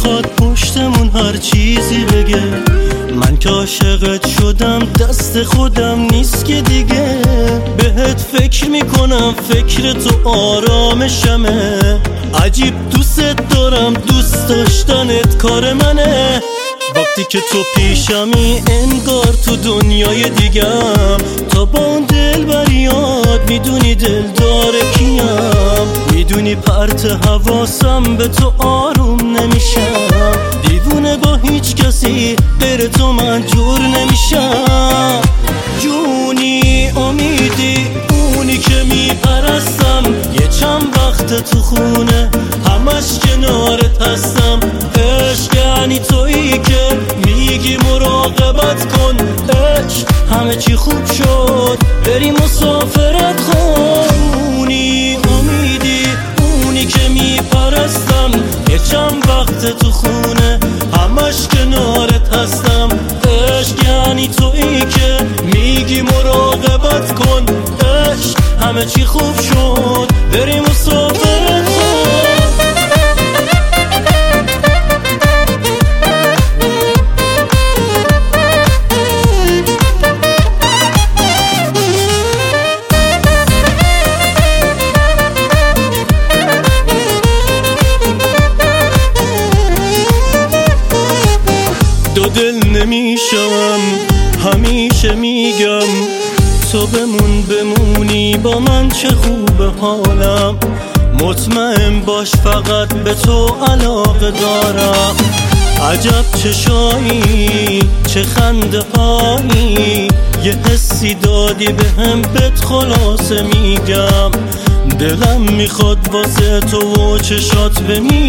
میخواد پشتمون هر چیزی بگه. من که عاشقت شدم دست خودم نیست که دیگه. بهت فکر میکنم فکر تو آرامشمه. عجیب دوست دارم دوست داشتنت کار منه. وقتی که تو پیشمی انگار تو دنیای دیگم. تا با اون دل بریاد میدونی دل داره کیم. میدونی پرت حواسم به تو آروم نمیشم. دیوونه با هیچ کسی غیر تو من جور نمیشم. جونی امیدی اونی که میپرستم. یه چند وقت تو خونه همش کنارت هستم. عشق یعنی تویی که میگی مراقبت کن. عشق همه چی خوب شد بریم مسافرت خونی. امیدی اونی که میپرستم. یه چند وقت تو خونه همش کنارت هستم. عشق یعنی تویی که میگی مراقبت کن. عشق همه چی خوب شد بریم مسافرت خون. دو دل نمیشم همیشه میگم. تو بمونی با من چه خوب حالم. مطمئن باش فقط به تو علاقه دارم. عجب چشایی چه خنده هایی. یه حسی دادی بهم بهت خلاصه میگم. دلم میخواد واسه تو و چشات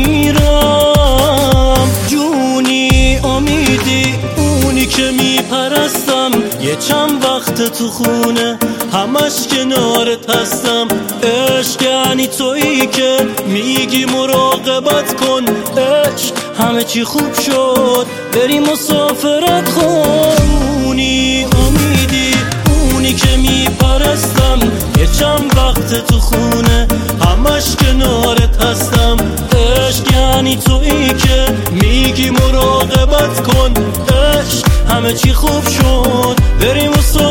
بمیرم. جونی امیدی اونی که میپرستم. یه چند وقت تو خونه همش کنارت هستم. عشق یعنی تویی که میگی مراقبت کن. عشق همه چی خوب شد بریم مسافرت خونی. امیدی اونی که میپرستم. یه چند وقت تو خونه همش کنارت هستم. عشق یعنی تویی که میگی مراقبت کن. عشق همه چی خوب شد بریم مسافرت.